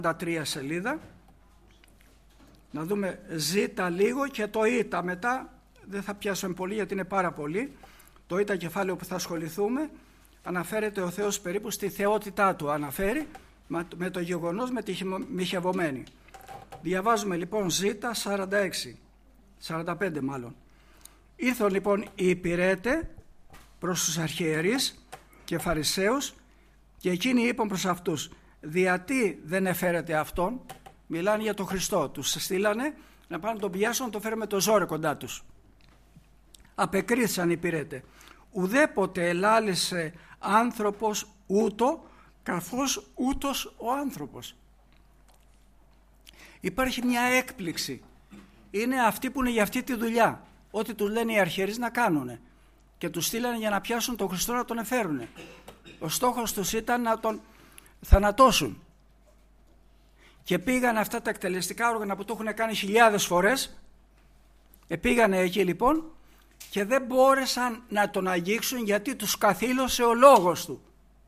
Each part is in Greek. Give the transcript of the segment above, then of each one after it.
43 σελίδα. Να δούμε ζήτα λίγο και το ήτα μετά. Δεν θα πιάσουμε πολύ γιατί είναι πάρα πολύ. Το ήτα κεφάλαιο που θα ασχοληθούμε αναφέρεται ο Θεός περίπου στη θεότητά του. Αναφέρει με το γεγονός με τη μοιχευωμένη. Διαβάζουμε λοιπόν ζήτα 45 μάλλον. Ήρθαν λοιπόν οι υπηρέτε προς τους αρχιερείς και φαρισαίους και εκείνοι είπαν προς αυτούς, διατί δεν εφέρετε αυτόν? Μιλάνε για τον Χριστό. Τους στείλανε να πάνε να τον πιάσουν, να τον φέρουν με το ζόρι κοντά τους. Απεκρίθησαν οι υπηρέτε. Ουδέποτε ελάλησε άνθρωπος ούτω καθώς ούτως ο άνθρωπος. Υπάρχει μια έκπληξη. Είναι αυτοί που είναι για αυτή τη δουλειά. Ό,τι τους λένε οι αρχιερείς να κάνουν. Και τους στείλανε για να πιάσουν τον Χριστό να τον εφέρουν. Ο στόχος τους ήταν να τον θανατώσουν. Και πήγαν αυτά τα εκτελεστικά όργανα που το έχουν κάνει χιλιάδες φορές. Πήγανε εκεί λοιπόν και δεν μπόρεσαν να τον αγγίξουν γιατί τους καθήλωσε ο λόγος του.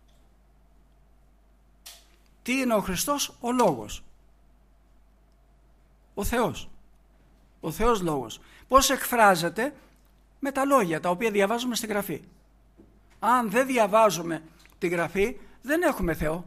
Τι είναι ο Χριστός? Ο λόγος. Ο Θεός. Ο Θεός λόγος. Πώς εκφράζεται? Με τα λόγια τα οποία διαβάζουμε στη Γραφή. Αν δεν διαβάζουμε τη Γραφή δεν έχουμε Θεό.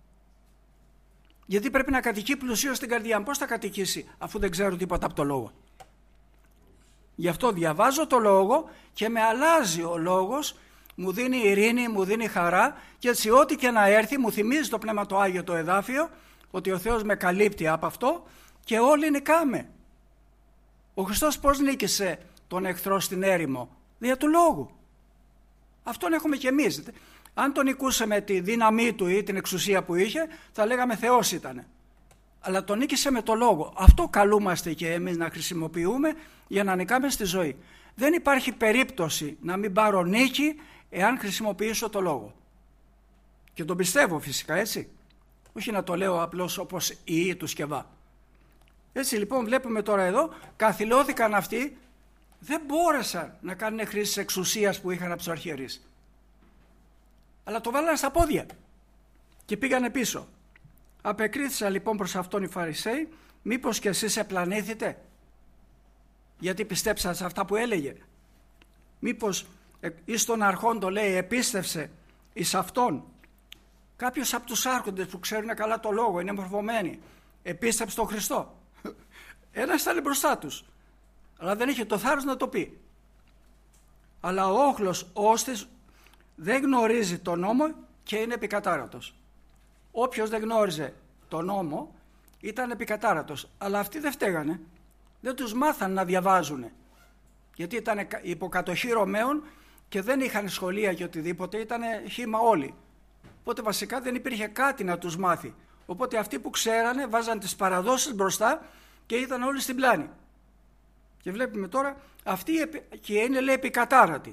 Γιατί πρέπει να κατοικεί πλουσίως στην καρδιά. Πώς θα κατοικήσει αφού δεν ξέρω τίποτα από το λόγο? Γι' αυτό διαβάζω το λόγο και με αλλάζει ο λόγος, μου δίνει ειρήνη, μου δίνει χαρά και έτσι ό,τι και να έρθει μου θυμίζει το Πνεύμα το Άγιο το εδάφιο ότι ο Θεός με καλύπτει από αυτό και όλοι νικάμε. Ο Χριστός πώς νίκησε τον εχθρό στην έρημο? Δια του λόγου. Αυτόν έχουμε κι εμείς. Αν τον νικούσαμε τη δύναμή του ή την εξουσία που είχε θα λέγαμε Θεός ήτανε. Αλλά τον νίκησε με το λόγο. Αυτό καλούμαστε και εμείς να χρησιμοποιούμε για να νικάμε στη ζωή. Δεν υπάρχει περίπτωση να μην πάρω νίκη εάν χρησιμοποιήσω το λόγο. Και τον πιστεύω φυσικά, έτσι. Όχι να το λέω απλώς όπως η του Σκευά. Έτσι λοιπόν βλέπουμε τώρα εδώ, καθυλώθηκαν αυτοί, δεν μπόρεσαν να κάνουν χρήση της εξουσίας που είχαν από τους αρχιερείς. Αλλά το βάλανε στα πόδια και πήγανε πίσω. Απεκρίθησαν λοιπόν προς αυτόν οι Φαρισαίοι, μήπως και εσείς επλανήθητε? Γιατί πιστέψατε σε αυτά που έλεγε? Μήπως εις των αρχών το λέει επίστευσε εις αυτόν? Κάποιος από τους άρχοντες που ξέρουν καλά το λόγο, είναι μορφωμένοι, επίστεψε τον Χριστό. Ένας ήταν μπροστά τους, αλλά δεν είχε το θάρρος να το πει. Αλλά ο όχλος όστης δεν γνωρίζει τον νόμο και είναι επικατάρατος. Όποιος δεν γνώριζε τον νόμο ήταν επικατάρατος, αλλά αυτοί δεν φταίγανε. Δεν τους μάθαν να διαβάζουν, γιατί ήταν υποκατοχή Ρωμαίων και δεν είχαν σχολεία και οτιδήποτε, ήταν χύμα όλοι. Οπότε βασικά δεν υπήρχε κάτι να τους μάθει. Οπότε αυτοί που ξέρανε βάζαν τις παραδόσεις μπροστά και ήταν όλοι στην πλάνη. Και βλέπουμε τώρα αυτοί και είναι λέει επικατάρατοι.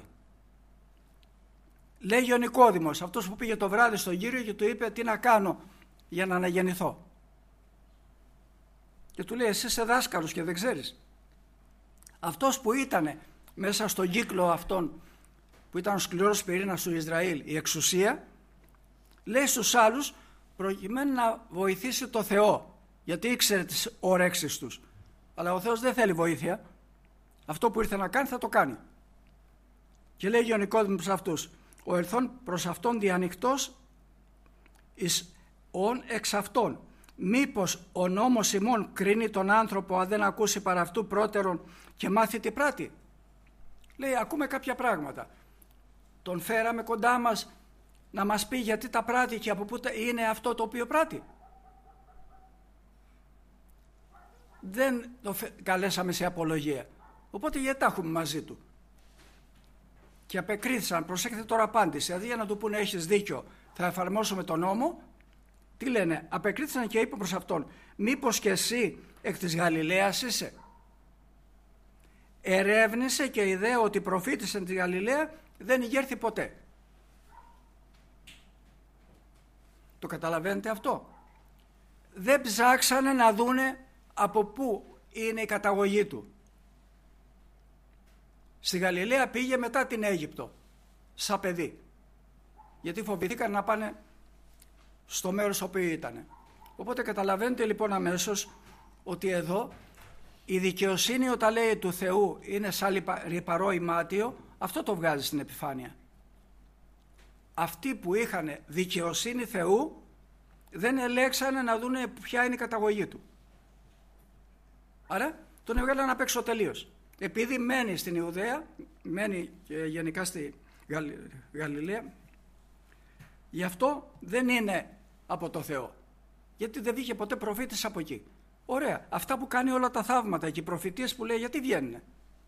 Λέγει ο Νικόδημος, αυτός που πήγε το βράδυ στον Κύριο και του είπε τι να κάνω για να αναγεννηθώ. Και του λέει εσύ είσαι δάσκαλος και δεν ξέρεις. Αυτός που ήταν μέσα στον κύκλο αυτόν που ήταν ο σκληρός πυρήνας του Ισραήλ, η εξουσία, λέει στους άλλους προκειμένου να βοηθήσει το Θεό, γιατί ήξερε τις ορέξεις τους. Αλλά ο Θεός δεν θέλει βοήθεια. Αυτό που ήρθε να κάνει θα το κάνει. Και λέγει ο Νικόδημος προς αυτούς, ο ερθών προς αυτόν διανυκτός εις ον εξ αυτών. Μήπως ο νόμος ημών κρίνει τον άνθρωπο αν δεν ακούσει παρά αυτού πρώτερον και μάθει τι πράττει? Λέει ακούμε κάποια πράγματα. Τον φέραμε κοντά μας να μας πει γιατί τα πράττει και από πού είναι αυτό το οποίο πράττει. Δεν το καλέσαμε σε απολογία. Οπότε γιατί τα έχουμε μαζί του? Και απεκρίθησαν, προσέξτε τώρα απάντηση, δηλαδή για να του πούνε έχεις δίκιο, θα εφαρμόσουμε τον νόμο. Τι λένε? Απεκρίθησαν και είπαν προς αυτόν, μήπως και εσύ εκ της Γαλιλαίας είσαι? Ερεύνησε και ιδέα ότι προφήτης εν τη Γαλιλαία δεν ηγέρθη ποτέ. Το καταλαβαίνετε αυτό? Δεν ψάξανε να δούνε από πού είναι η καταγωγή του. Στη Γαλιλαία πήγε μετά την Αίγυπτο, σαν παιδί. Γιατί φοβηθήκαν να πάνε στο μέρος όπου ήταν. Οπότε καταλαβαίνετε λοιπόν αμέσως ότι εδώ η δικαιοσύνη όταν λέει του Θεού είναι σαν ρυπαρό ημάτιο, αυτό το βγάζει στην επιφάνεια. Αυτοί που είχαν δικαιοσύνη Θεού δεν ελέξανε να δούνε ποια είναι η καταγωγή του. Άρα τον έβγαλαν απ' έξω τελείως. Επειδή μένει στην Ιουδαία, μένει γενικά στη Γαλιλαία, γι' αυτό δεν είναι από το Θεό. Γιατί δεν βγήκε ποτέ προφήτης από εκεί. Ωραία. Αυτά που κάνει όλα τα θαύματα και οι προφητείες που λέει, γιατί βγαίνουνε?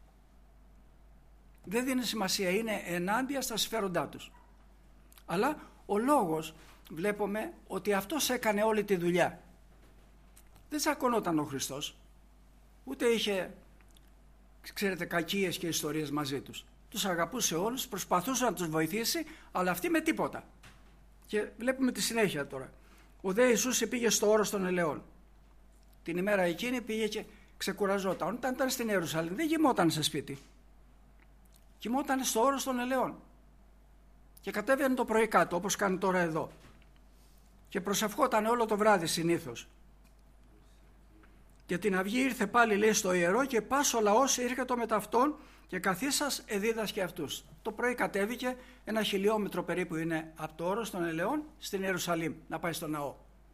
Δεν δίνει σημασία, είναι ενάντια στα συμφέροντά τους. Αλλά ο λόγος, βλέπουμε ότι αυτός έκανε όλη τη δουλειά. Δεν τσακωνόταν ο Χριστός, ούτε είχε, ξέρετε, κακίες και ιστορίες μαζί τους. Τους αγαπούσε όλους, προσπαθούσε να τους βοηθήσει, αλλά αυτοί με τίποτα. Και βλέπουμε τη συνέχεια τώρα. Ο δε Ιησούς πήγε στο όρος των ελαιών. Την ημέρα εκείνη πήγε και ξεκουραζόταν. Όταν ήταν στην Ιερουσαλήμ δεν κοιμόταν σε σπίτι. Κοιμόταν στο όρος των ελαιών. Και κατέβαινε το πρωί κάτω, όπως κάνει τώρα εδώ. Και προσευχόταν όλο το βράδυ συνήθως. Και την αυγή ήρθε πάλι, λέει, στο ιερό και πας ο λαός ήρχετο μετά αυτόν και καθίσας εδίδασκε αυτούς. Το πρωί κατέβηκε, 1 χιλιόμετρο περίπου είναι από το όρος των ελαιών στην Ιερουσαλήμ, να πάει στο ναό.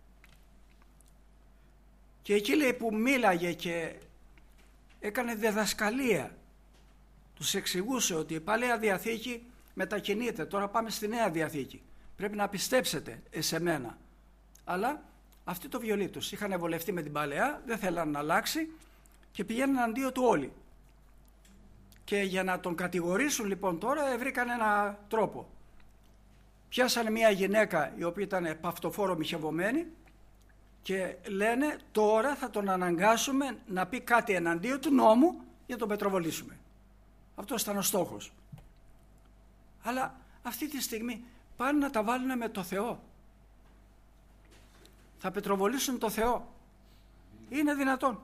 Και εκεί, λέει, που μίλαγε και έκανε διδασκαλία, τους εξηγούσε ότι η Παλαιά Διαθήκη μετακινείται, τώρα πάμε στη Νέα Διαθήκη. Πρέπει να πιστέψετε σε μένα. Αλλά αυτοί το βιολί τους. Είχαν βολευτεί με την Παλαιά, δεν θέλαν να αλλάξει και πηγαίνουν αντίο του όλοι. Και για να τον κατηγορήσουν λοιπόν τώρα βρήκαν ένα τρόπο. Πιάσανε μια γυναίκα η οποία ήταν παυτοφόρο μοιχευωμένη και λένε τώρα θα τον αναγκάσουμε να πει κάτι εναντίον του νόμου για να τον πετροβολήσουμε. Αυτός ήταν ο στόχος. Αλλά αυτή τη στιγμή πάνε να τα βάλουν με το Θεό. Θα πετροβολήσουν το Θεό. Είναι δυνατόν?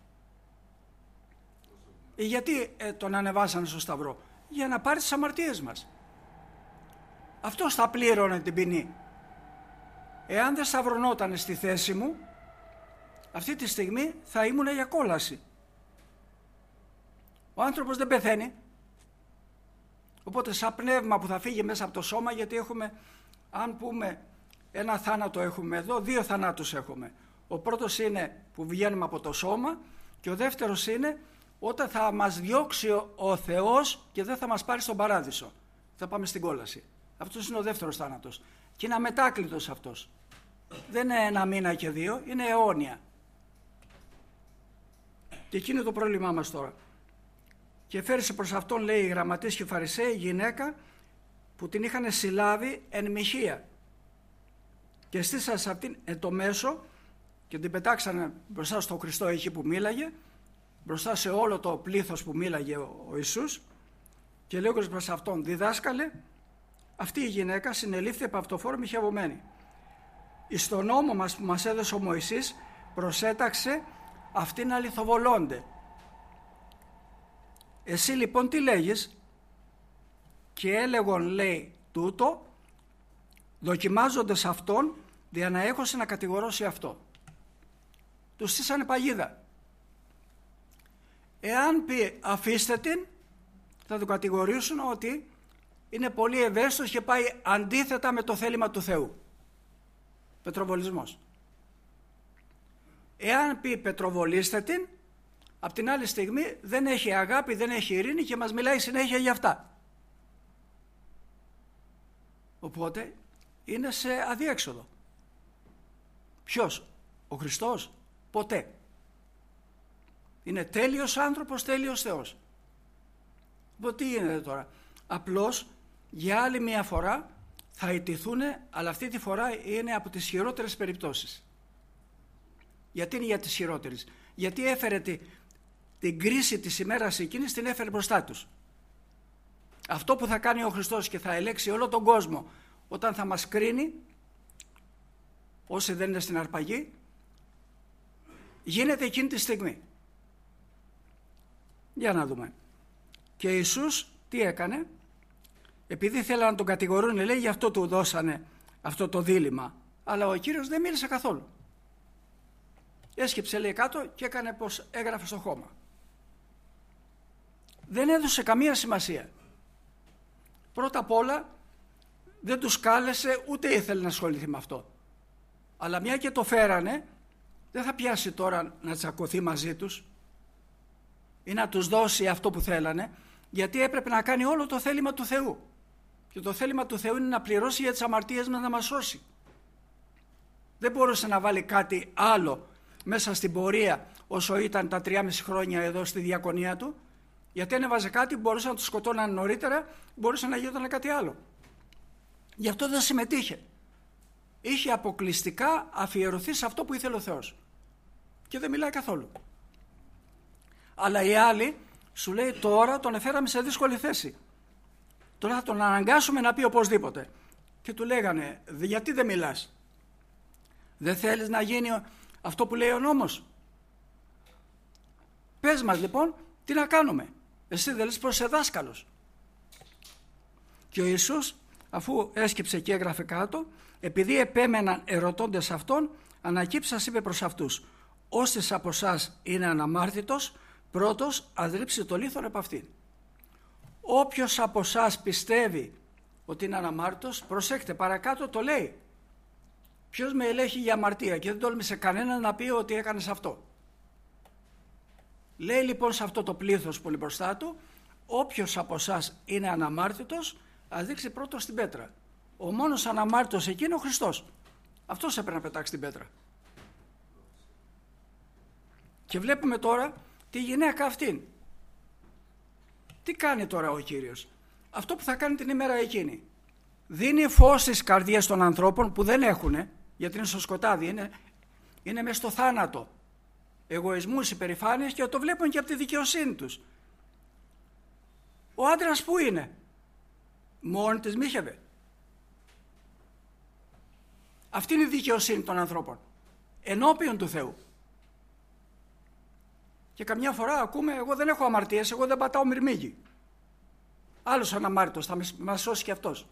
Γιατί τον ανεβάσανε στο Σταυρό? Για να πάρει τις αμαρτίες μας. Αυτός θα πλήρωνε την ποινή. Εάν δεν σταυρωνόταν στη θέση μου, αυτή τη στιγμή θα ήμουν για κόλαση. Ο άνθρωπος δεν πεθαίνει. Οπότε σαν πνεύμα που θα φύγει μέσα από το σώμα, γιατί έχουμε, αν πούμε, ένα θάνατο έχουμε εδώ, 2 θανάτους έχουμε. Ο πρώτος είναι που βγαίνουμε από το σώμα και ο δεύτερος είναι όταν θα μας διώξει ο Θεός και δεν θα μας πάρει στον παράδεισο. Θα πάμε στην κόλαση. Αυτός είναι ο δεύτερος θάνατος. Και είναι αμετάκλητος αυτός. Δεν είναι 1 μήνα και 2, είναι αιώνια. Και εκεί είναι το πρόβλημά μας τώρα. Και φέρεσε προς αυτόν, λέει, οι γραμματείς και οι Φαρισαίοι γυναίκα που την είχαν συλλάβει εν μοιχεία. Και στήσαν σε αυτήν το μέσο και την πετάξανε μπροστά στο Χριστό εκεί που μίλαγε, μπροστά σε όλο το πλήθος που μίλαγε ο Ιησούς, και λέγοντας προς αυτόν, διδάσκαλε, αυτή η γυναίκα συνελήφθη από αυτοφόρο μοιχευωμένη. Εις τον νόμο μας που μας έδωσε ο Μωυσής προσέταξε αυτήν να λιθοβολώνται. Εσύ λοιπόν τι λέγεις? Και έλεγον, λέει, τούτο, δοκιμάζοντας αυτόν, δια να έχωσε να κατηγορώσει αυτό. Του στήσανε παγίδα. Εάν πει αφήστε την, θα του κατηγορήσουν ότι είναι πολύ ευαίσθητος και πάει αντίθετα με το θέλημα του Θεού. Πετροβολισμός. Εάν πει πετροβολήστε την, απ' την άλλη στιγμή δεν έχει αγάπη, δεν έχει ειρήνη και μας μιλάει συνέχεια για αυτά. Οπότε είναι σε αδιέξοδο. Ποιος? Ο Χριστός? Ποτέ. Είναι τέλειος άνθρωπος, τέλειος Θεός. Οπότε τι γίνεται τώρα? Απλώς για άλλη μια φορά θα ιτηθούν, αλλά αυτή τη φορά είναι από τις χειρότερες περιπτώσεις. Γιατί είναι για τις χειρότερες? Γιατί έφερε την κρίση της ημέρας εκείνης, την έφερε μπροστά τους. Αυτό που θα κάνει ο Χριστός και θα ελέξει όλο τον κόσμο όταν θα μας κρίνει, όσοι δεν είναι στην αρπαγή, γίνεται εκείνη τη στιγμή. Για να δούμε. Και Ιησούς τι έκανε? Επειδή θέλανε να τον κατηγορούν, λέει, γι' αυτό του δώσανε αυτό το δίλημμα. Αλλά ο Κύριος δεν μίλησε καθόλου. έσκυψε λέει κάτω και έκανε πως έγραφε στο χώμα. Δεν έδωσε καμία σημασία. Πρώτα απ' όλα δεν τους κάλεσε, ούτε ήθελε να ασχοληθεί με αυτό. Αλλά μια και το φέρανε, δεν θα πιάσει τώρα να τσακωθεί μαζί τους ή να τους δώσει αυτό που θέλανε, γιατί έπρεπε να κάνει όλο το θέλημα του Θεού. Και το θέλημα του Θεού είναι να πληρώσει για τις αμαρτίες μας, να μας σώσει. Δεν μπορούσε να βάλει κάτι άλλο μέσα στην πορεία όσο ήταν τα 3,5 χρόνια εδώ στη διακονία του, γιατί αν έβαζε κάτι μπορούσε να του σκοτώναν νωρίτερα, μπορούσε να γινόταν κάτι άλλο. Γι' αυτό δεν συμμετείχε. Είχε αποκλειστικά αφιερωθεί σε αυτό που ήθελε ο Θεός. Και δεν μιλάει καθόλου. Αλλά οι άλλοι σου λέει τώρα τον εφέραμε σε δύσκολη θέση. Τώρα θα τον αναγκάσουμε να πει οπωσδήποτε. Και του λέγανε, γιατί δεν μιλάς? Δεν θέλεις να γίνει αυτό που λέει ο νόμος? Πες μας λοιπόν τι να κάνουμε. Εσύ δεν λες πως είσαι δάσκαλος? Και ο Ιησούς, αφού έσκυψε και έγραφε κάτω, επειδή επέμεναν ερωτώντες αυτόν, ανακύψας είπε προς αυτούς, όσες από εσάς είναι αναμάρτητος, πρώτος ας ρίψει το λίθον επ' αυτήν. Όποιος από εσάς πιστεύει ότι είναι αναμάρτητος, προσέξτε, παρακάτω το λέει. Ποιος με ελέγχει για αμαρτία? Και δεν τόλμησε κανέναν να πει ότι έκανες αυτό. Λέει λοιπόν σε αυτό το πλήθος που είναι μπροστά του, όποιος από εσάς είναι αναμάρτητος, ας δείξει πρώτος την πέτρα. Ο μόνος αναμάρτητος εκεί είναι ο Χριστός. Αυτός έπρεπε να πετάξει την πέτρα. Και βλέπουμε τώρα τη γυναίκα αυτήν. Τι κάνει τώρα ο Κύριος? Αυτό που θα κάνει την ημέρα εκείνη. Δίνει φως στις καρδιές των ανθρώπων που δεν έχουνε, γιατί είναι στο σκοτάδι, είναι μέσα στο θάνατο. Εγωισμούς, υπερηφάνειες, και το βλέπουν και από τη δικαιοσύνη τους. Ο άντρας που είναι? Μόνη της μίχευε. Αυτή είναι η δικαιοσύνη των ανθρώπων ενώπιον του Θεού. Και καμιά φορά ακούμε, εγώ δεν έχω αμαρτίες, εγώ δεν πατάω μυρμήγκι. Άλλος αναμάρτητος, θα μας σώσει και αυτός.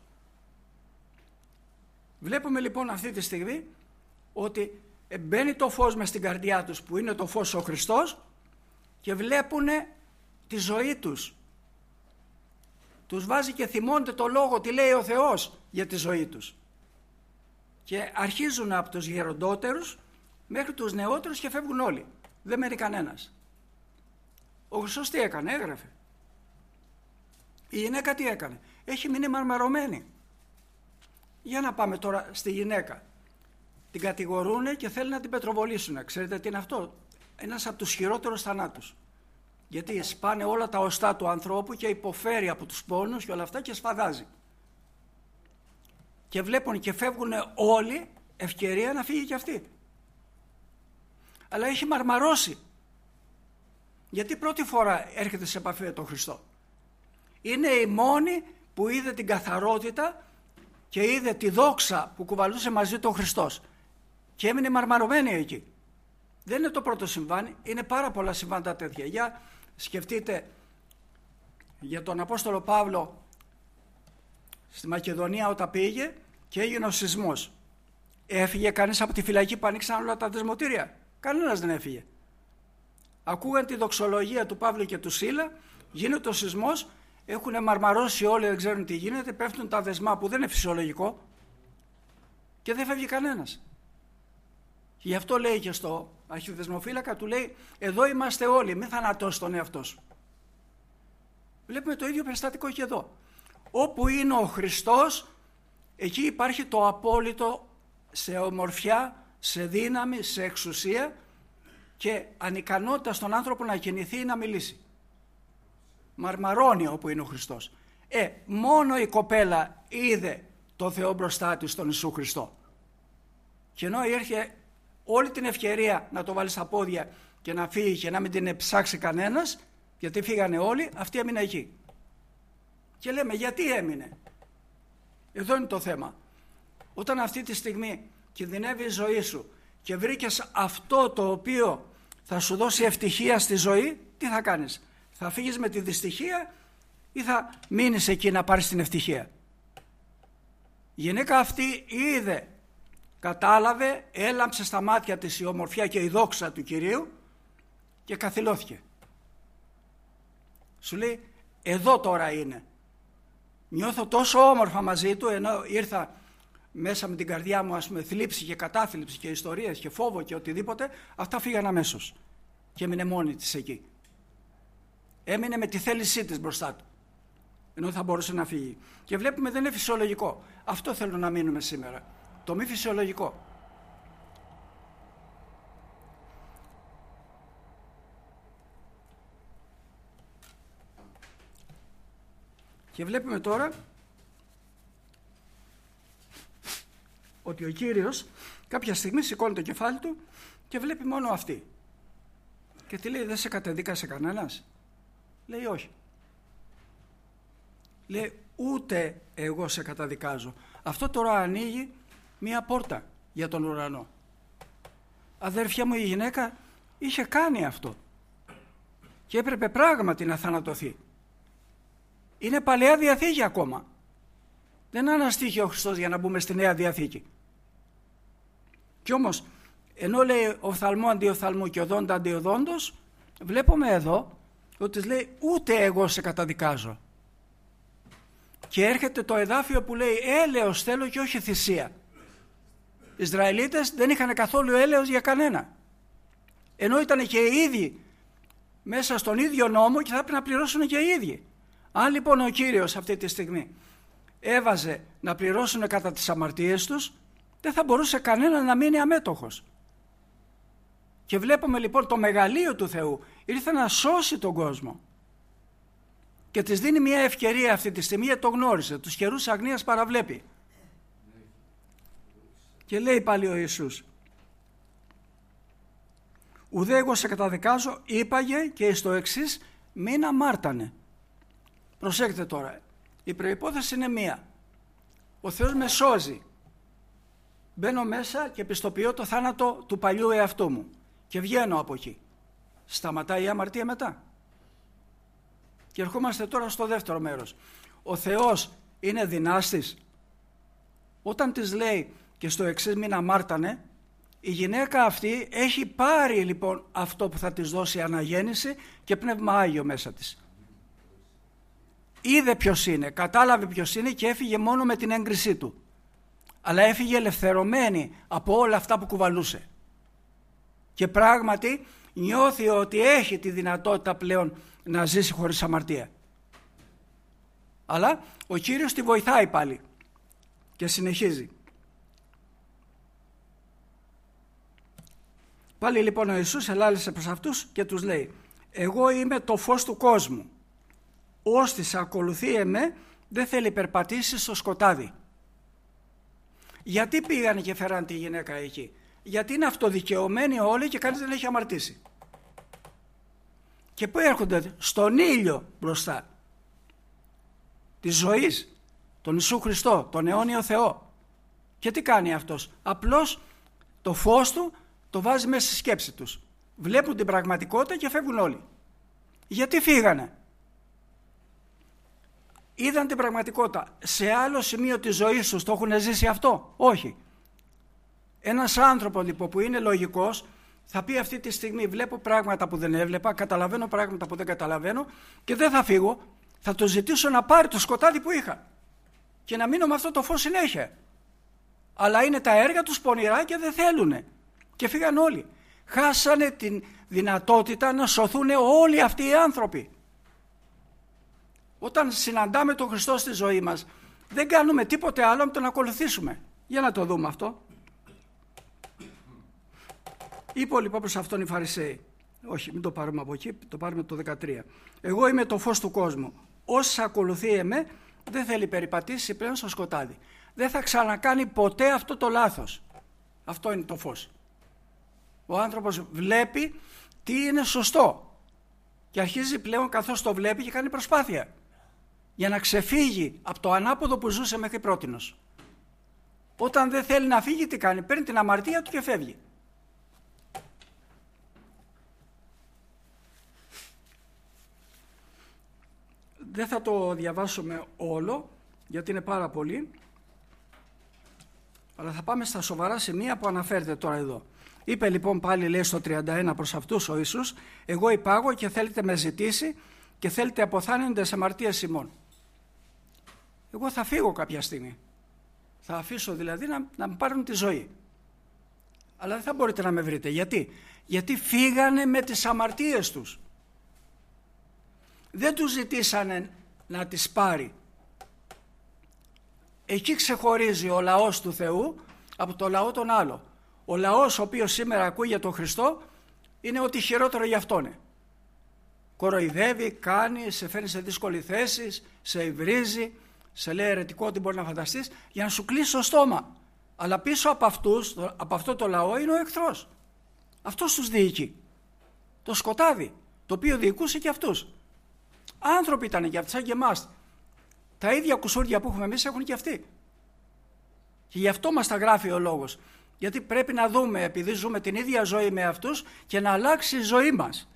Βλέπουμε λοιπόν αυτή τη στιγμή ότι μπαίνει το φως μες στην καρδιά τους, που είναι το φως ο Χριστός, και βλέπουν τη ζωή τους. Τους βάζει και θυμώνται το λόγο, τι λέει ο Θεός για τη ζωή τους. Και αρχίζουν από τους γεροντότερους μέχρι τους νεότερους και φεύγουν όλοι. Δεν μένει κανένας. Ο Χριστός τι έκανε? Έγραφε. Η γυναίκα τι έκανε? Έχει μείνει μαρμαρωμένη. Για να πάμε τώρα στη γυναίκα. Την κατηγορούνε και θέλουν να την πετροβολήσουν. Ξέρετε τι είναι αυτό? Ένας από τους χειρότερους θανάτους. Γιατί σπάνε όλα τα οστά του ανθρώπου και υποφέρει από τους πόνους και όλα αυτά και σφαδάζει. Και βλέπουν και φεύγουν όλοι, ευκαιρία να φύγει και αυτή. Αλλά έχει μαρμαρώσει. Γιατί πρώτη φορά έρχεται σε επαφή με τον Χριστό. Είναι η μόνη που είδε την καθαρότητα και είδε τη δόξα που κουβαλούσε μαζί του ο Χριστός. Και έμεινε μαρμαρωμένη εκεί. Δεν είναι το πρώτο συμβάν, είναι πάρα πολλά συμβάντα τέτοια. Για σκεφτείτε για τον Απόστολο Παύλο στη Μακεδονία όταν πήγε και έγινε ο σεισμός. Έφυγε κανείς από τη φυλακή που ανοίξαν όλα τα δεσμοτήρια? Κανένας δεν έφυγε. Ακούγαν τη δοξολογία του Παύλου και του Σίλα, γίνεται ο σεισμός, έχουν μαρμαρώσει όλοι, δεν ξέρουν τι γίνεται, πέφτουν τα δεσμά που δεν είναι φυσιολογικό και δεν φεύγει κανένας. Και γι' αυτό λέει και στο αρχιδεσμοφύλακα, του λέει, εδώ είμαστε όλοι, μην θανατώσει τον εαυτό σου. Βλέπουμε το ίδιο περιστατικό και εδώ. Όπου είναι ο Χριστός, εκεί υπάρχει το απόλυτο σε ομορφιά, σε δύναμη, σε εξουσία και ανικανότητα στον άνθρωπο να κινηθεί ή να μιλήσει. Μαρμαρώνει όπου είναι ο Χριστός. Μόνο η κοπέλα είδε τον Θεό μπροστά της, τον Ιησού Χριστό. Και ενώ είχε όλη την ευκαιρία να το βάλει στα πόδια και να φύγει και να μην την ψάξει κανένας, γιατί φύγανε όλοι, αυτή έμεινε εκεί. Και λέμε, γιατί έμεινε? Εδώ είναι το θέμα. Όταν αυτή τη στιγμή κινδυνεύει η ζωή σου και βρήκες αυτό το οποίο θα σου δώσει ευτυχία στη ζωή, τι θα κάνεις? Θα φύγεις με τη δυστυχία ή θα μείνεις εκεί να πάρεις την ευτυχία? Η γυναίκα αυτή είδε κατάλαβε, έλαμψε στα μάτια της η ομορφιά και η δόξα του Κυρίου και καθυλώθηκε. Σου λέει, εδώ τώρα είναι. Νιώθω τόσο όμορφα μαζί του, ενώ ήρθα μέσα με την καρδιά μου, ας πούμε, θλίψη και κατάθλιψη και ιστορίες και φόβο και οτιδήποτε, αυτά φύγαν αμέσως. Και έμεινε μόνη της εκεί. Έμεινε με τη θέλησή της μπροστά του, ενώ θα μπορούσε να φύγει. Και βλέπουμε δεν είναι φυσιολογικό. Αυτό θέλω να μείνουμε σήμερα. Το μη φυσιολογικό. Και βλέπουμε τώρα ότι ο Κύριος κάποια στιγμή σηκώνει το κεφάλι του και βλέπει μόνο αυτή. Και τι λέει, δεν σε κατεδίκασε κανένας? Λέει όχι. Λέει, ούτε εγώ σε καταδικάζω. Αυτό τώρα ανοίγει μία πόρτα για τον ουρανό. Αδέρφια μου, η γυναίκα είχε κάνει αυτό και έπρεπε πράγματι να θανατωθεί. Είναι Παλαιά Διαθήκη ακόμα. Δεν αναστήχε ο Χριστός για να μπούμε στη Νέα Διαθήκη. Κι όμως, ενώ λέει οφθαλμό αντί οφθαλμού και οδόντα αντί οδόντος, βλέπουμε εδώ ότι λέει ούτε εγώ σε καταδικάζω. Και έρχεται το εδάφιο που λέει έλεος θέλω και όχι θυσία. Οι Ισραηλίτες δεν είχαν καθόλου έλεος για κανένα. Ενώ ήταν και οι ίδιοι μέσα στον ίδιο νόμο και θα πρέπει να πληρώσουν και οι ίδιοι. Αν λοιπόν ο Κύριος αυτή τη στιγμή έβαζε να πληρώσουν κατά τις αμαρτίες τους, δεν θα μπορούσε κανένα να μείνει αμέτωχος. Και βλέπουμε λοιπόν το μεγαλείο του Θεού ήρθε να σώσει τον κόσμο και της δίνει μια ευκαιρία αυτή τη στιγμή, το γνώρισε, τους καιρούς αγνίας παραβλέπει. Και λέει πάλι ο Ιησούς, ουδέ εγώ σε καταδικάζω, είπαγε και στο εξής, μην αμάρτανε. Προσέξτε τώρα, η προϋπόθεση είναι μία. Ο Θεός με σώζει. Μπαίνω μέσα και πιστοποιώ το θάνατο του παλιού εαυτού μου και βγαίνω από εκεί. Σταματάει η αμαρτία μετά? Και ερχόμαστε τώρα στο δεύτερο μέρος. Ο Θεός είναι δυνάστης? Όταν της λέει και στο εξής μην αμάρτανε, η γυναίκα αυτή έχει πάρει λοιπόν αυτό που θα της δώσει αναγέννηση και πνεύμα Άγιο μέσα της. Είδε ποιος είναι, κατάλαβε ποιος είναι και έφυγε μόνο με την έγκρισή του. Αλλά έφυγε ελευθερωμένη από όλα αυτά που κουβαλούσε. Και πράγματι νιώθει ότι έχει τη δυνατότητα πλέον να ζήσει χωρίς αμαρτία. Αλλά ο Κύριος τη βοηθάει πάλι και συνεχίζει. Πάλι λοιπόν ο Ιησούς ελάλησε προς αυτούς και τους λέει, εγώ είμαι το φως του κόσμου. Όστις ακολουθεί εμέ δεν θέλει περπατήσει στο σκοτάδι. Γιατί πήγανε και φέραν τη γυναίκα εκεί? Γιατί είναι αυτοδικαιωμένοι όλοι και κανείς δεν έχει αμαρτήσει. Και πού έρχονται? Στον ήλιο μπροστά της ζωής, τον Ιησού Χριστό, τον αιώνιο Θεό. Και τι κάνει αυτός? Απλώς το φως του το βάζει μέσα στη σκέψη τους. Βλέπουν την πραγματικότητα και φεύγουν όλοι. Γιατί φύγανε? Είδαν την πραγματικότητα. Σε άλλο σημείο της ζωής τους το έχουν ζήσει αυτό? Όχι. Ένας άνθρωπος λοιπόν που είναι λογικός θα πει αυτή τη στιγμή βλέπω πράγματα που δεν έβλεπα, καταλαβαίνω πράγματα που δεν καταλαβαίνω και δεν θα φύγω, θα το ζητήσω να πάρει το σκοτάδι που είχα και να μείνω με αυτό το φως συνέχεια. Αλλά είναι τα έργα τους πονηρά και δεν θέλουνε και φύγαν όλοι. Χάσανε την δυνατότητα να σωθούν όλοι αυτοί οι άνθρωποι. Όταν συναντάμε τον Χριστό στη ζωή μας δεν κάνουμε τίποτε άλλο με τον να ακολουθήσουμε. Για να το δούμε αυτό. Είπε λοιπόν προς αυτόν οι Φαρισαίοι, όχι μην το πάρουμε από εκεί, το πάρουμε το 13. Εγώ είμαι το φως του κόσμου. Όσοι ακολουθεί εμέ δεν θέλει περιπατήσει πλέον στο σκοτάδι. Δεν θα ξανακάνει ποτέ αυτό το λάθος. Αυτό είναι το φως. Ο άνθρωπος βλέπει τι είναι σωστό και αρχίζει πλέον καθώς το βλέπει και κάνει προσπάθεια για να ξεφύγει από το ανάποδο που ζούσε μέχρι πρότινος. Όταν δεν θέλει να φύγει τι κάνει? Παίρνει την αμαρτία του και φεύγει. Δεν θα το διαβάσουμε όλο γιατί είναι πάρα πολύ. Αλλά θα πάμε στα σοβαρά σημεία που αναφέρεται τώρα εδώ. Είπε λοιπόν πάλι, λέει στο 31 προς αυτούς ο Ιησούς, εγώ υπάγω και θέλετε με ζητήσει και θέλετε αποθάνεντες αμαρτίες ημών. Εγώ θα φύγω κάποια στιγμή. Θα αφήσω δηλαδή να μου πάρουν τη ζωή. Αλλά δεν θα μπορείτε να με βρείτε. Γιατί? Γιατί φύγανε με τις αμαρτίες τους. Δεν τους ζητήσανε να τις πάρει. Εκεί ξεχωρίζει ο λαός του Θεού από το λαό τον άλλο. Ο λαός ο οποίος σήμερα ακούει για τον Χριστό είναι ό,τι χειρότερο για αυτόν. Κοροϊδεύει, κάνει, σε φέρνει σε δύσκολη θέση, σε υβρίζει, σε λέει αιρετικό ό,τι μπορεί να φανταστείς για να σου κλείσει το στόμα. Αλλά πίσω από αυτό το λαό είναι ο εχθρός. Αυτός τους διοικεί. Το σκοτάδι, το οποίο διοικούσε και αυτούς. Άνθρωποι ήταν και αυτοί σαν και εμάς. Τα ίδια κουσούρια που έχουμε εμείς έχουν και αυτοί. Και γι' αυτό μας τα γράφει ο λόγος. Γιατί πρέπει να δούμε, επειδή ζούμε την ίδια ζωή με αυτούς, και να αλλάξει η ζωή μας.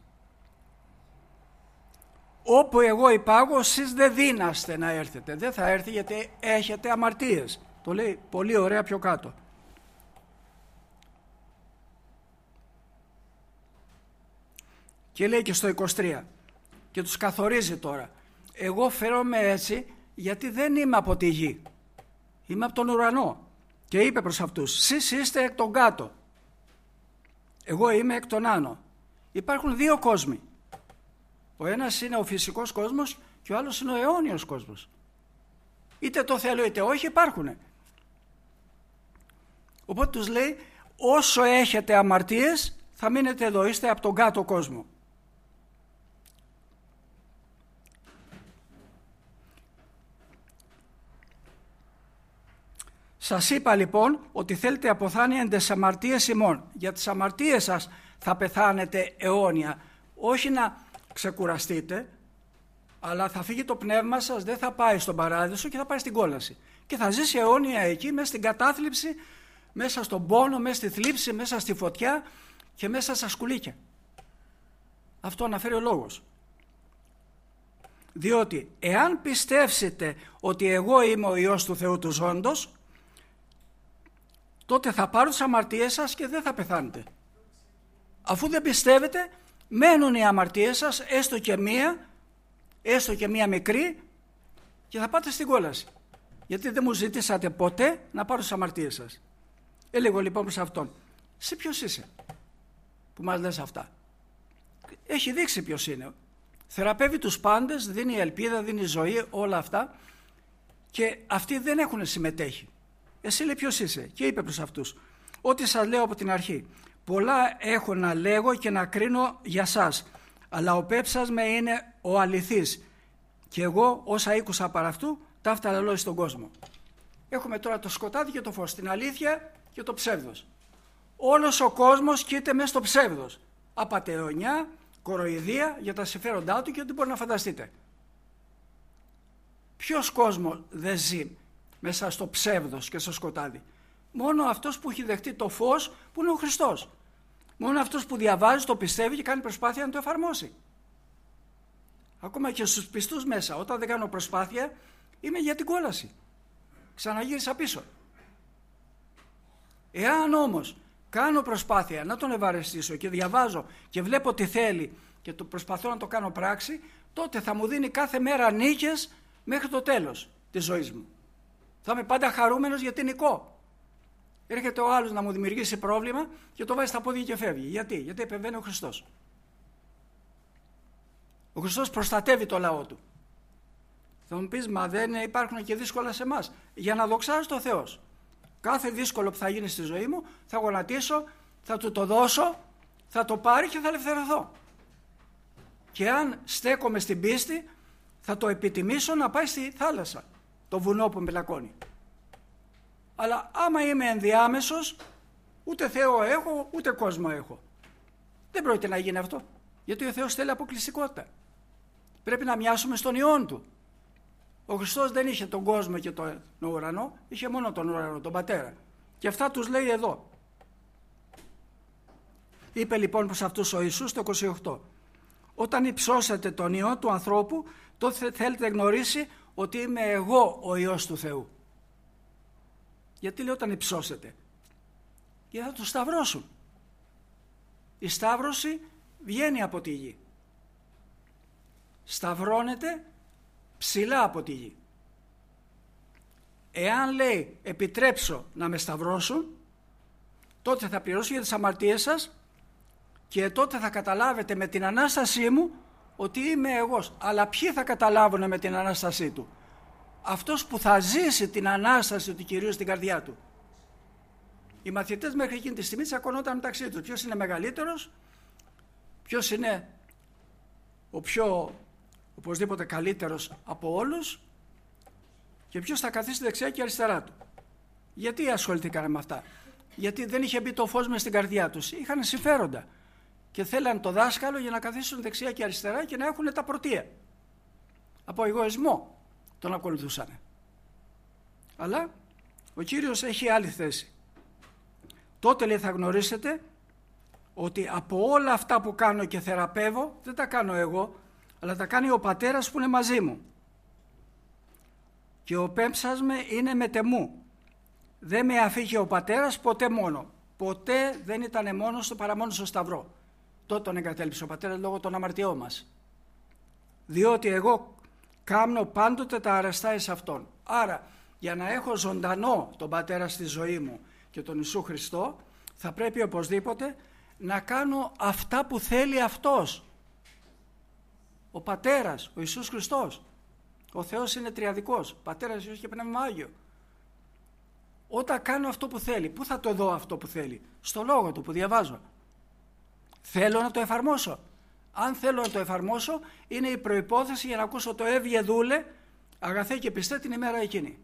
Όπου εγώ υπάγω, εσείς δεν δύναστε να έρθετε. Δεν θα έρθει γιατί έχετε αμαρτίες. Το λέει πολύ ωραία πιο κάτω. Και λέει και στο 23 και τους καθορίζει τώρα. Εγώ φέρομαι έτσι γιατί δεν είμαι από τη γη. Είμαι από τον ουρανό. Και είπε προς αυτούς, εσείς είστε εκ των κάτω. Εγώ είμαι εκ των άνω. Υπάρχουν δύο κόσμοι. Ο ένας είναι ο φυσικός κόσμος και ο άλλος είναι ο αιώνιος κόσμος. Είτε το θέλω είτε όχι, υπάρχουνε. Οπότε τους λέει, όσο έχετε αμαρτίες θα μείνετε εδώ, είστε από τον κάτω κόσμο. Σας είπα λοιπόν ότι θέλετε αποθάνειεντες αμαρτίες ημών. Για τις αμαρτίες σας θα πεθάνετε αιώνια. Όχι να ξεκουραστείτε, αλλά θα φύγει το πνεύμα σας, δεν θα πάει στον παράδεισο και θα πάει στην κόλαση. Και θα ζήσει αιώνια εκεί, μέσα στην κατάθλιψη, μέσα στον πόνο, μέσα στη θλίψη, μέσα στη φωτιά και μέσα στα σκουλίκια. Αυτό αναφέρει ο λόγος. Διότι εάν πιστεύσετε ότι εγώ είμαι ο Υιός του Θεού του ζώντος, τότε θα πάρουν τις αμαρτίες σας και δεν θα πεθάνετε. Αφού δεν πιστεύετε, μένουν οι αμαρτίες σας, έστω και μία μικρή, και θα πάτε στην κόλαση. Γιατί δεν μου ζητήσατε ποτέ να πάρω τις αμαρτίες σας. Έλεγω λοιπόν προς αυτόν, σε ποιος είσαι που μας λες αυτά? Έχει δείξει ποιος είναι. Θεραπεύει τους πάντες, δίνει ελπίδα, δίνει ζωή, όλα αυτά, και αυτοί δεν έχουν συμμετέχει. Εσύ λέει ποιος είσαι? Και είπε προς αυτούς, ό,τι σας λέω από την αρχή. Πολλά έχω να λέγω και να κρίνω για σας, αλλά ο πέψας με είναι ο αληθής και εγώ όσα ήκουσα παρά αυτού τα έφτανα λόγω στον κόσμο. Έχουμε τώρα το σκοτάδι και το φως, την αλήθεια και το ψεύδος. Όλος ο κόσμος κοίται μέσα στο ψεύδος. Απατεωνιά, κοροϊδία για τα συμφέροντά του και ό,τι μπορεί να φανταστείτε. Ποιος κόσμος δεν ζει μέσα στο ψεύδος και στο σκοτάδι? Μόνο αυτός που έχει δεχτεί το φως, που είναι ο Χριστός. Μόνο αυτός που διαβάζει, το πιστεύει και κάνει προσπάθεια να το εφαρμόσει. Ακόμα και στους πιστούς μέσα, όταν δεν κάνω προσπάθεια, είμαι για την κόλαση. Ξαναγύρισα πίσω. Εάν όμως κάνω προσπάθεια να τον ευαρεστήσω και διαβάζω και βλέπω τι θέλει και το προσπαθώ να το κάνω πράξη, τότε θα μου δίνει κάθε μέρα νίκες μέχρι το τέλος της ζωής μου. Θα είμαι πάντα χαρούμενος γιατί νικώ. Έρχεται ο άλλος να μου δημιουργήσει πρόβλημα και το βάζει στα πόδια και φεύγει. Γιατί επεμβαίνει ο Χριστός. Ο Χριστός προστατεύει το λαό του. Θα μου πεις, μα δεν υπάρχουν και δύσκολα σε εμάς? Για να δοξάζει το Θεός. Κάθε δύσκολο που θα γίνει στη ζωή μου θα γονατίσω, θα του το δώσω, θα το πάρει και θα ελευθερωθώ. Και αν στέκομαι στην πίστη θα το επιτιμήσω να πάει στη θάλασσα, το βουνό που μπελακώνει. Αλλά άμα είμαι ενδιάμεσος, ούτε Θεό έχω, ούτε κόσμο έχω. Δεν πρόκειται να γίνει αυτό. Γιατί ο Θεός θέλει αποκλειστικότητα. Πρέπει να μοιάσουμε στον Υιόν Του. Ο Χριστός δεν είχε τον κόσμο και τον ουρανό, είχε μόνο τον ουρανό, τον Πατέρα. Και αυτά τους λέει εδώ. Είπε λοιπόν προς αυτούς ο Ιησούς το 28. Όταν υψώσετε τον Υιό του ανθρώπου, τότε θέλετε γνωρίσει ότι είμαι εγώ ο Υιός του Θεού. Γιατί λέει όταν υψώσετε? Γιατί θα το σταυρώσουν. Η σταύρωση βγαίνει από τη γη. Σταυρώνεται ψηλά από τη γη. Εάν λέει επιτρέψω να με σταυρώσουν, τότε θα πληρώσω για τις αμαρτίες σας και τότε θα καταλάβετε με την Ανάστασή μου ότι είμαι εγώ. Αλλά ποιοι θα καταλάβουν με την Ανάστασή του? Αυτός που θα ζήσει την Ανάσταση του Κυρίου στην καρδιά του. Οι μαθητές μέχρι εκείνη τη στιγμή τσακωνόταν μεταξύ τους. Ποιος είναι μεγαλύτερος, ποιος είναι ο πιο οπωσδήποτε καλύτερος από όλους και ποιος θα καθίσει δεξιά και αριστερά του. Γιατί ασχοληθήκανε με αυτά? Γιατί δεν είχε μπει το φως μες στην καρδιά τους. Είχαν συμφέροντα και θέλαν το δάσκαλο για να καθίσουν δεξιά και αριστερά και να έχουν τα πρωτεία. Από εγωισμό τον ακολουθούσαν. Αλλά ο Κύριος έχει άλλη θέση. Τότε λέει θα γνωρίσετε ότι από όλα αυτά που κάνω και θεραπεύω δεν τα κάνω εγώ, αλλά τα κάνει ο Πατέρας που είναι μαζί μου. Και ο πέμψας με είναι μετεμού. Δεν με αφήγε ο Πατέρας ποτέ μόνο. Ποτέ δεν ήταν μόνος του παρά μόνο στο Σταυρό. Τότε τον εγκατέλειψε ο Πατέρας λόγω των αμαρτιών μας. Διότι εγώ κάμνω πάντοτε τα αρεστά εις Αυτόν. Άρα για να έχω ζωντανό τον Πατέρα στη ζωή μου και τον Ιησού Χριστό, θα πρέπει οπωσδήποτε να κάνω αυτά που θέλει Αυτός. Ο Πατέρας, ο Ιησούς Χριστός. Ο Θεός είναι τριαδικός, Πατέρας, Υιός και Πνεύμα Άγιο. Όταν κάνω αυτό που θέλει, πού θα το δω αυτό που θέλει? Στο λόγο του που διαβάζω. Θέλω να το εφαρμόσω. Αν θέλω να το εφαρμόσω, είναι η προϋπόθεση για να ακούσω το έβγε δούλε, αγαθέ και πιστέ την ημέρα εκείνη.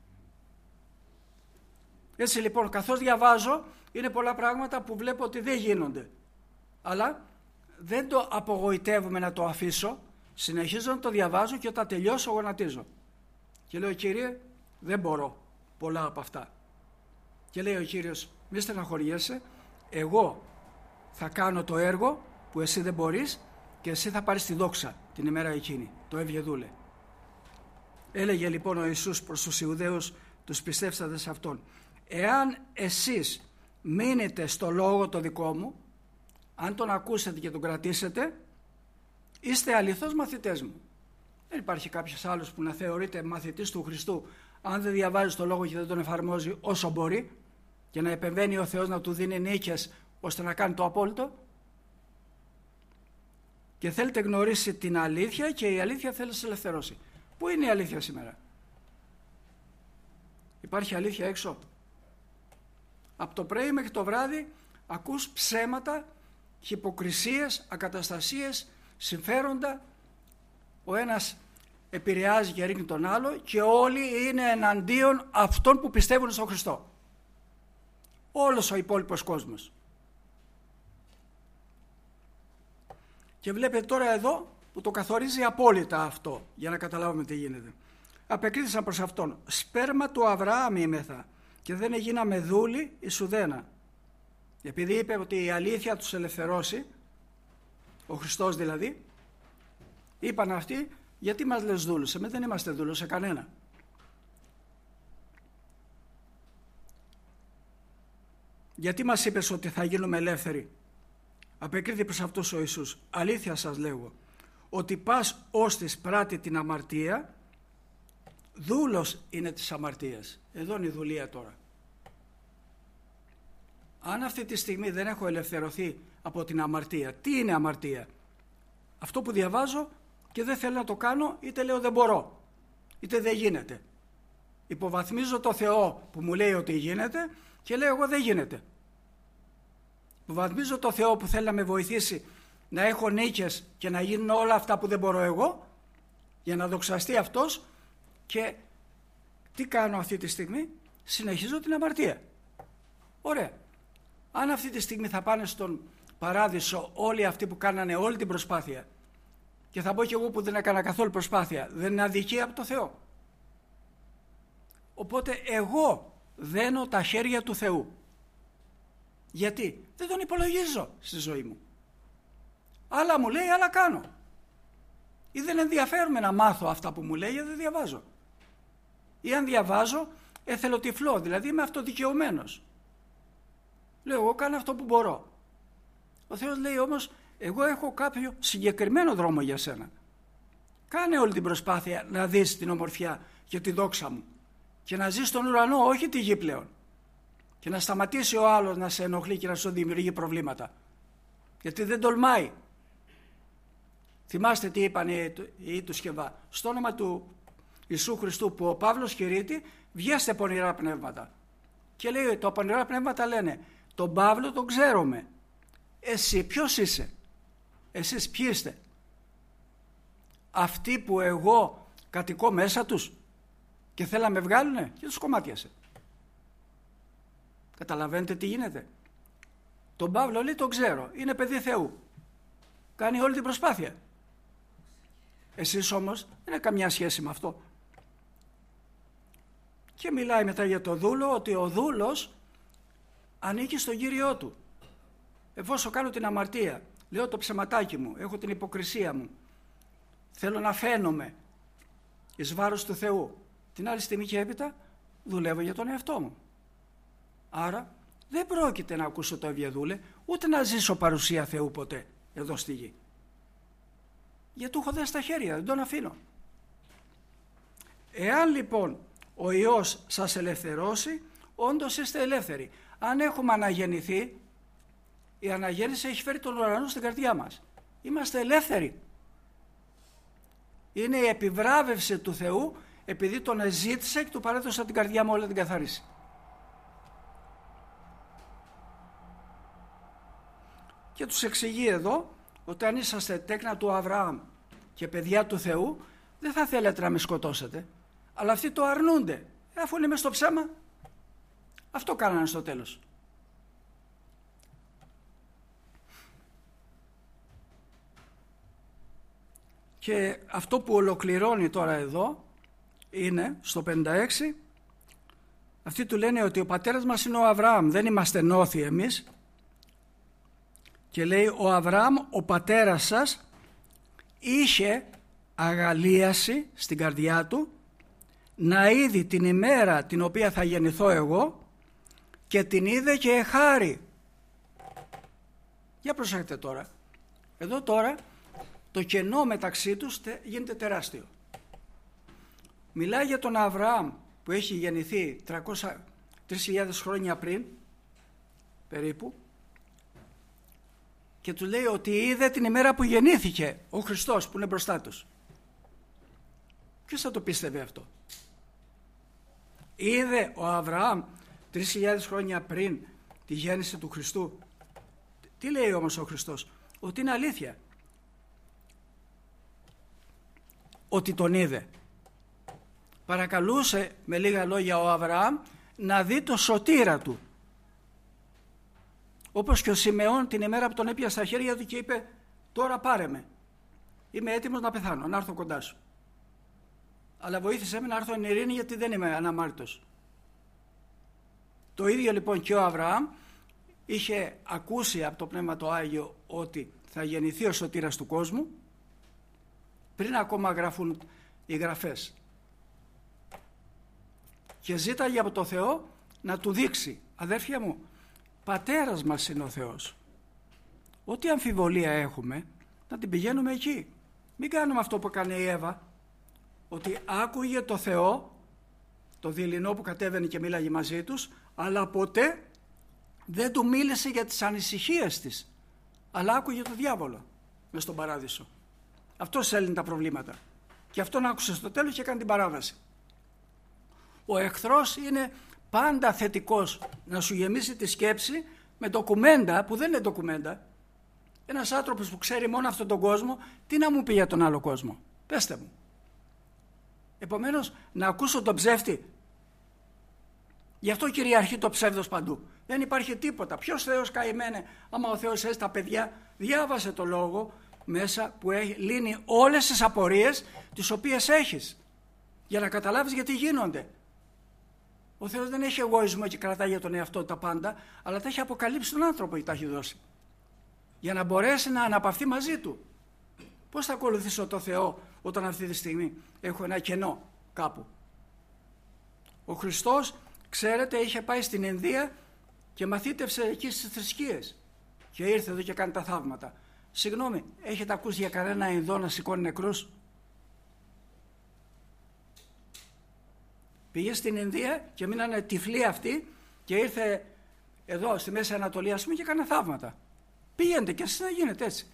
Έτσι λοιπόν, καθώς διαβάζω, είναι πολλά πράγματα που βλέπω ότι δεν γίνονται. Αλλά δεν το απογοητεύομαι να το αφήσω, συνεχίζω να το διαβάζω και όταν τελειώσω γονατίζω. Και λέω, Κύριε, δεν μπορώ πολλά από αυτά. Και λέει ο Κύριος, μη στεναχωριέσαι, εγώ θα κάνω το έργο που εσύ δεν μπορείς και εσύ θα πάρεις τη δόξα την ημέρα εκείνη, το έβγε δούλε. Έλεγε λοιπόν ο Ιησούς προς τους Ιουδαίους, τους πιστεύσατε σε Αυτόν, εάν εσείς μείνετε στο λόγο το δικό μου, αν τον ακούσετε και τον κρατήσετε, είστε αληθώς μαθητές μου. Δεν υπάρχει κάποιος άλλος που να θεωρείται μαθητής του Χριστού αν δεν διαβάζει το λόγο και δεν τον εφαρμόζει όσο μπορεί και να επεμβαίνει ο Θεός να του δίνει νίκες ώστε να κάνει το απόλυτο. Και θέλετε γνωρίσει την αλήθεια και η αλήθεια θέλει να σε ελευθερώσει. Πού είναι η αλήθεια σήμερα? Υπάρχει αλήθεια έξω? Από το πρωί μέχρι το βράδυ ακούς ψέματα, χυποκρισίες, ακαταστασίες, συμφέροντα. Ο ένας επηρεάζει και ρίχνει τον άλλο και όλοι είναι εναντίον αυτών που πιστεύουν στον Χριστό. Όλος ο υπόλοιπος κόσμος. Και βλέπετε τώρα εδώ που το καθορίζει απόλυτα αυτό, για να καταλάβουμε τι γίνεται. Απεκρίθησαν προς Αυτόν, σπέρμα του Αβραάμ είμεθα και δεν έγιναμε δούλοι εις ουδένα. Επειδή είπε ότι η αλήθεια τους ελευθερώσει, ο Χριστός δηλαδή, είπαν αυτοί, γιατί μας λες δούλους? Εμείς δεν είμαστε δούλους σε κανένα. Γιατί μας είπες ότι θα γίνουμε ελεύθεροι? Απεκρίθη προς αυτούς ο Ιησούς, αλήθεια σας λέγω, ότι πας ώστις πράττει την αμαρτία, δούλος είναι της αμαρτίας. Εδώ είναι η δουλεία τώρα. Αν αυτή τη στιγμή δεν έχω ελευθερωθεί από την αμαρτία, τι είναι αμαρτία? Αυτό που διαβάζω και δεν θέλω να το κάνω, είτε λέω δεν μπορώ, είτε δεν γίνεται. Υποβαθμίζω το Θεό που μου λέει ότι γίνεται και λέω εγώ δεν γίνεται. Υποβαθμίζω το Θεό που θέλει να με βοηθήσει να έχω νίκες και να γίνουν όλα αυτά που δεν μπορώ εγώ, για να δοξαστεί Αυτός, και τι κάνω αυτή τη στιγμή? Συνεχίζω την αμαρτία. Ωραία. Αν αυτή τη στιγμή θα πάνε στον παράδεισο όλοι αυτοί που κάνανε όλη την προσπάθεια και θα πω και εγώ που δεν έκανα καθόλου προσπάθεια, δεν είναι αδικία από το Θεό? Οπότε εγώ δένω τα χέρια του Θεού. Γιατί? Δεν τον υπολογίζω στη ζωή μου. Άλλα μου λέει, άλλα κάνω. Ή δεν ενδιαφέρομαι να μάθω αυτά που μου λέει, γιατί δεν διαβάζω. Ή αν διαβάζω, εθελοτυφλώ, δηλαδή είμαι αυτοδικαιωμένος. Λέω, εγώ κάνω αυτό που μπορώ. Ο Θεός λέει όμως, εγώ έχω κάποιο συγκεκριμένο δρόμο για σένα. Κάνε όλη την προσπάθεια να δεις την ομορφιά και τη δόξα μου και να ζεις στον ουρανό, όχι τη γη πλέον. Και να σταματήσει ο άλλος να σε ενοχλεί και να σου δημιουργεί προβλήματα. Γιατί δεν τολμάει. Θυμάστε τι είπαν οι του Σκευά. Στο όνομα του Ιησού Χριστού που ο Παύλος κηρύττει, βγέστε πονηρά πνεύματα. Και λέει, τα πονηρά πνεύματα λένε, τον Παύλο τον ξέρουμε. Εσύ ποιος είσαι? Εσείς ποιοι είστε? Αυτοί που εγώ κατοικώ μέσα τους και θέλουν να με βγάλουνε, και τους κομμάτιασε. Καταλαβαίνετε τι γίνεται? Τον Παύλο λέει, τον ξέρω, είναι παιδί Θεού, κάνει όλη την προσπάθεια. Εσείς όμως δεν είναι καμιά σχέση με αυτό. Και μιλάει μετά για το δούλο, ότι ο δούλος ανήκει στον Κύριό του. Εφόσον κάνω την αμαρτία, λέω το ψεματάκι μου, έχω την υποκρισία μου, θέλω να φαίνομαι εις βάρος του Θεού, την άλλη στιγμή και έπειτα δουλεύω για τον εαυτό μου. Άρα δεν πρόκειται να ακούσω το Ευγεδούλε, ούτε να ζήσω παρουσία Θεού ποτέ εδώ στη γη. Γιατί του έχω δέσει στα χέρια, δεν τον αφήνω. Εάν λοιπόν ο Υιός σας ελευθερώσει, όντως είστε ελεύθεροι. Αν έχουμε αναγεννηθεί, η αναγέννηση έχει φέρει τον ουρανό στην καρδιά μας. Είμαστε ελεύθεροι. Είναι η επιβράβευση του Θεού, επειδή τον εζήτησε και του παρέδωσα την καρδιά μου όλα την καθαρίσει. Και τους εξηγεί εδώ ότι αν είσαστε τέκνα του Αβραάμ και παιδιά του Θεού, δεν θα θέλετε να με σκοτώσετε, αλλά αυτοί το αρνούνται. Αφού είναι μες στο ψέμα, αυτό κάνανε στο τέλος. Και αυτό που ολοκληρώνει τώρα εδώ είναι στο 56, αυτοί του λένε ότι ο πατέρας μας είναι ο Αβραάμ, δεν είμαστε νόθοι εμείς. Και λέει, ο Αβραάμ, ο πατέρας σας, είχε αγαλίαση στην καρδιά του να είδει την ημέρα την οποία θα γεννηθώ εγώ, και την είδε και εχάρη. Για προσέχετε τώρα. Εδώ τώρα το κενό μεταξύ τους γίνεται τεράστιο. Μιλάει για τον Αβραάμ που έχει γεννηθεί 3.000 χρόνια πριν περίπου, και του λέει ότι είδε την ημέρα που γεννήθηκε ο Χριστός που είναι μπροστά τους. Ποιος θα το πίστευε αυτό? Είδε ο Αβραάμ 3.000 χρόνια πριν τη γέννηση του Χριστού. Τι λέει όμως ο Χριστός? Ότι είναι αλήθεια. Ότι τον είδε. Παρακαλούσε με λίγα λόγια ο Αβραάμ να δει το σωτήρα του. Όπως και ο Σιμεών την ημέρα που τον έπιασε στα χέρια του και είπε, τώρα πάρε με, είμαι έτοιμος να πεθάνω, να έρθω κοντά σου, αλλά βοήθησέ με να έρθω εν ειρήνη, γιατί δεν είμαι αναμάρτητος. Το ίδιο λοιπόν και ο Αβραάμ είχε ακούσει από το Πνεύμα το Άγιο ότι θα γεννηθεί ο σωτήρας του κόσμου πριν ακόμα γραφούν οι γραφές, και ζήταγε από το Θεό να του δείξει, αδέρφια μου, πατέρας μας είναι ο Θεός. Ό,τι αμφιβολία έχουμε, να την πηγαίνουμε εκεί. Μην κάνουμε αυτό που έκανε η Εύα, ότι άκουγε το Θεό, το δειλινό που κατέβαινε και μίλαγε μαζί τους, αλλά ποτέ δεν του μίλησε για τις ανησυχίες της, αλλά άκουγε το διάβολο μες στον παράδεισο. Αυτός έλυνε τα προβλήματα. Και αυτόν άκουσε στο τέλος και έκανε την παράβαση. Ο εχθρός είναι πάντα θετικός να σου γεμίσει τη σκέψη με ντοκουμέντα που δεν είναι ντοκουμέντα. Ένας άνθρωπος που ξέρει μόνο αυτόν τον κόσμο, τι να μου πει για τον άλλο κόσμο? Πέστε μου. Επομένως, να ακούσω τον ψεύτη. Γι' αυτό κυριαρχεί το ψεύδος παντού. Δεν υπάρχει τίποτα. Ποιος Θεός, καημένε, άμα ο Θεός έστει τα παιδιά? Διάβασε το λόγο μέσα που λύνει όλες τις απορίες τις οποίες έχεις, για να καταλάβεις γιατί γίνονται. Ο Θεός δεν έχει εγωισμό και κρατάει για τον εαυτό τα πάντα, αλλά τα έχει αποκαλύψει τον άνθρωπο και τα έχει δώσει, για να μπορέσει να αναπαυθεί μαζί του. Πώς θα ακολουθήσω το Θεό όταν αυτή τη στιγμή έχω ένα κενό κάπου? Ο Χριστός, ξέρετε, είχε πάει στην Ινδία και μαθήτευσε εκεί στις θρησκείες και ήρθε εδώ και κάνει τα θαύματα. Συγγνώμη, έχετε ακούσει για κανένα Ινδό να σηκώνει νεκρούς? Πήγε στην Ινδία και μείνανε τυφλοί αυτοί και ήρθε εδώ στη Μέση Ανατολή, ας πούμε, και έκανε θαύματα. Πήγαινε και εσείς να γίνετε έτσι.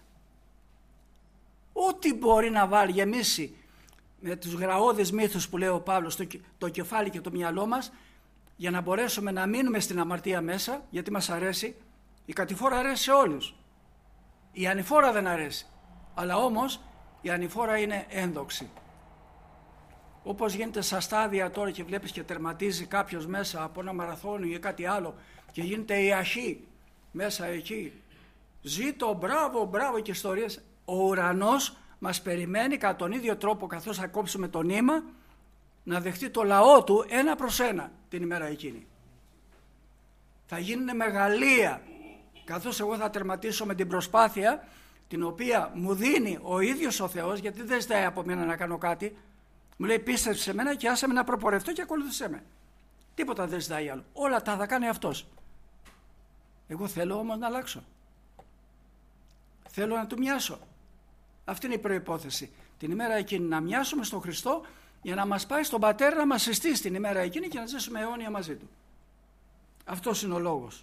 Ό,τι μπορεί να βάλει, γεμίσει με τους γραώδεις μύθους που λέει ο Παύλος το κεφάλι και το μυαλό μας, για να μπορέσουμε να μείνουμε στην αμαρτία μέσα, γιατί μας αρέσει. Η κατηφόρα αρέσει σε όλους. Η ανηφόρα δεν αρέσει. Αλλά όμως η ανηφόρα είναι ένδοξη. Όπως γίνεται στα στάδια τώρα και βλέπεις και τερματίζει κάποιος μέσα από ένα μαραθώνιο ή κάτι άλλο και γίνεται η αρχή μέσα εκεί. Ζήτω, μπράβο, μπράβο και ιστορίες. Ο ουρανός μας περιμένει κατά τον ίδιο τρόπο, καθώς θα κόψουμε το νήμα, να δεχτεί το λαό του ένα προς ένα την ημέρα εκείνη. Θα γίνουν μεγαλεία, καθώς εγώ θα τερματίσω με την προσπάθεια την οποία μου δίνει ο ίδιος ο Θεός, γιατί δεν ζητάει από μένα να κάνω κάτι. Μου λέει πίστεψε σε μένα και άσε με να προπορευτώ και ακολούθησέ με. Τίποτα δεν ζητάει άλλο. Όλα τα θα κάνει αυτός. Εγώ θέλω όμως να αλλάξω. Θέλω να του μοιάσω. Αυτή είναι η προϋπόθεση. Την ημέρα εκείνη να μοιάσουμε στον Χριστό για να μας πάει στον Πατέρα να μας συστήσει την ημέρα εκείνη και να ζήσουμε αιώνια μαζί Του. Αυτός είναι ο λόγος.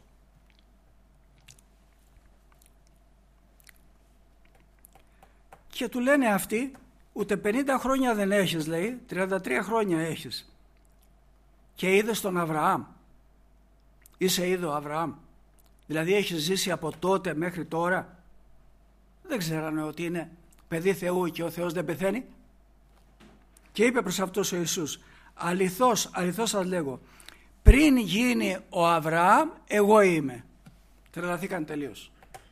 Και του λένε αυτοί, ούτε 50 χρόνια δεν έχεις, λέει, 33 χρόνια έχεις. Και είδες τον Αβραάμ. Είσαι είδο Αβραάμ. Δηλαδή έχεις ζήσει από τότε μέχρι τώρα. Δεν ξέρανε ότι είναι παιδί Θεού και ο Θεός δεν πεθαίνει? Και είπε προς αυτός ο Ιησούς, αληθώς, αληθώς σας λέγω, πριν γίνει ο Αβραάμ, εγώ είμαι. Τρελαθήκαν τελείως.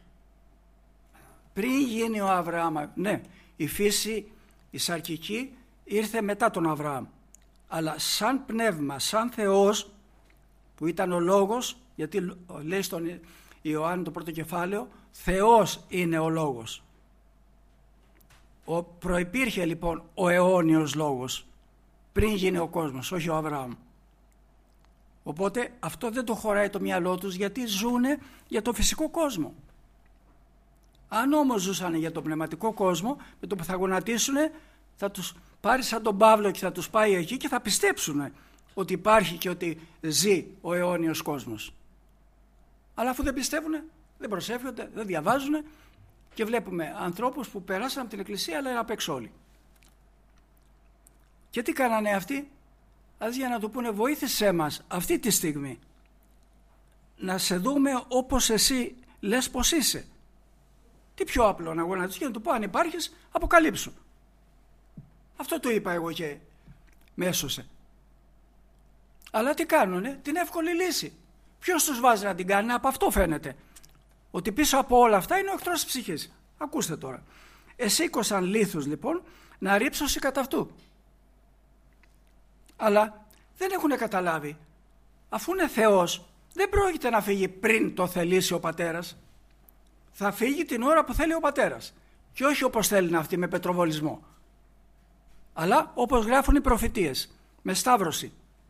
Πριν γίνει ο Αβραάμ, ναι, η φύση, η σαρκική ήρθε μετά τον Αβραάμ. Αλλά σαν πνεύμα, σαν Θεός, που ήταν ο Λόγος, γιατί λέει στον Ιωάννη το πρώτο κεφάλαιο, Θεός είναι ο Λόγος. Προϋπήρχε λοιπόν ο αιώνιος Λόγος πριν γίνει ο κόσμος, όχι ο Αβραάμ. Οπότε αυτό δεν το χωράει το μυαλό τους, γιατί ζουνε για το φυσικό κόσμο. Αν όμως ζούσαν για το πνευματικό κόσμο, με το που θα γονατίσουν θα τους πάρει σαν τον Παύλο και θα τους πάει εκεί και θα πιστέψουν ότι υπάρχει και ότι ζει ο αιώνιος κόσμος. Αλλά αφού δεν πιστεύουν, δεν προσεύχονται, δεν διαβάζουν και βλέπουμε ανθρώπους που περάσαν από την εκκλησία αλλά είναι απ' έξω όλοι. Και τι κάνανε αυτοί? Ας για να του πούνε βοήθησέ μας αυτή τη στιγμή να σε δούμε όπως εσύ λες πως είσαι. Τι πιο απλό να γονατίσεις και να του πω αν υπάρχεις αποκαλύψου. Αυτό το είπα εγώ και με έσωσε. Αλλά τι κάνουνε? Την εύκολη λύση. Ποιος τους βάζει να την κάνει? Από αυτό φαίνεται. Ότι πίσω από όλα αυτά είναι ο εχθρός της ψυχής. Ακούστε τώρα. Εσήκωσαν λίθους λοιπόν να ρίψωση κατά αυτού. Αλλά δεν έχουν καταλάβει. Αφού είναι Θεός, δεν πρόκειται να φύγει πριν το θελήσει ο Πατέρας. Θα φύγει την ώρα που θέλει ο Πατέρας. Και όχι όπως θέλει να αυτή με πετροβολισμό. Αλλά όπως γράφουν οι προφητείες, με σταύρωση.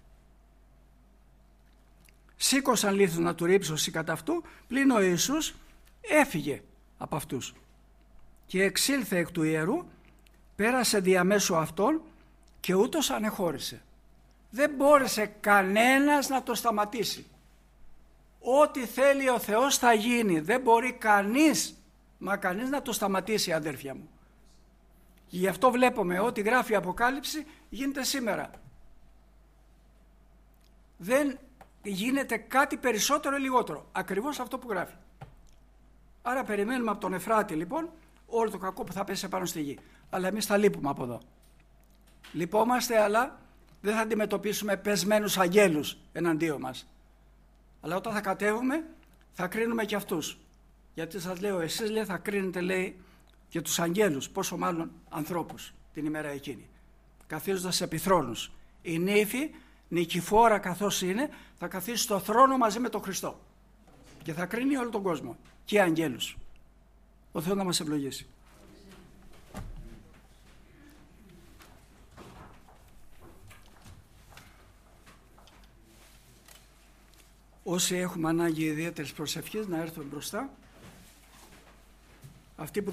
Σήκωσαν λίθους να του ρίψωση κατά αυτού, πλην ο Ιησούς έφυγε από αυτούς. Και εξήλθε εκ του ιερού, πέρασε διαμέσου αυτών και ούτως ανεχώρησε. Δεν μπόρεσε κανένας να το σταματήσει. Ό,τι θέλει ο Θεός θα γίνει. Δεν μπορεί κανείς, μα κανείς να το σταματήσει, αδέρφια μου. Και γι' αυτό βλέπουμε ότι γράφει η Αποκάλυψη γίνεται σήμερα. Δεν γίνεται κάτι περισσότερο ή λιγότερο. Ακριβώς αυτό που γράφει. Άρα περιμένουμε από τον Εφράτη λοιπόν όλο το κακό που θα πέσει πάνω στη γη. Αλλά εμείς θα λείπουμε από εδώ. Λυπόμαστε, αλλά δεν θα αντιμετωπίσουμε πεσμένους αγγέλους εναντίον μας. Αλλά όταν θα κατέβουμε θα κρίνουμε και αυτούς. Γιατί σας λέω, εσείς λέει, θα κρίνετε, λέει, και τους αγγέλους, πόσο μάλλον ανθρώπους την ημέρα εκείνη. Καθίζοντας επί θρόνους. Η νύφη, νικηφόρα καθώς είναι, θα καθίσει στο θρόνο μαζί με τον Χριστό. Και θα κρίνει όλο τον κόσμο. Και αγγέλους. Ο Θεός να μας ευλογήσει. Όσοι έχουμε ανάγκη ιδιαίτερης προσευχής να έρθουμε μπροστά. Αυτοί που